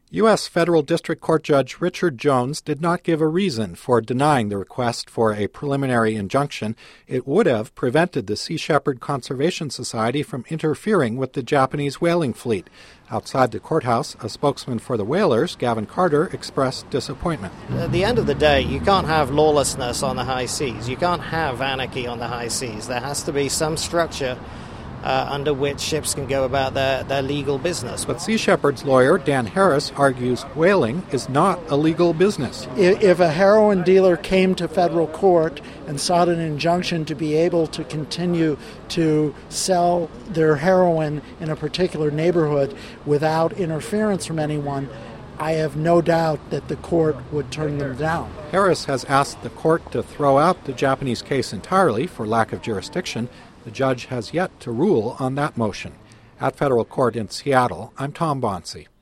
U.S. Federal District Court Judge Richard Jones did not give a reason for denying the request for a preliminary injunction. It would have prevented the Sea Shepherd Conservation Society from interfering with the Japanese whaling fleet. Outside the courthouse, a spokesman for the whalers, Gavin Carter, expressed disappointment. At the end of the day, you can't have lawlessness on the high seas. You can't have anarchy on the high seas. There has to be some structure under which ships can go about their legal business. But Sea Shepherd's lawyer, Dan Harris, argues whaling is not a legal business. If a heroin dealer came to federal court and sought an injunction to be able to continue to sell their heroin in a particular neighborhood without interference from anyone, I have no doubt that the court would turn them down. Harris has asked the court to throw out the Japanese case entirely for lack of jurisdiction. The judge has yet to rule on that motion. At federal court in Seattle, I'm Tom Bonsi.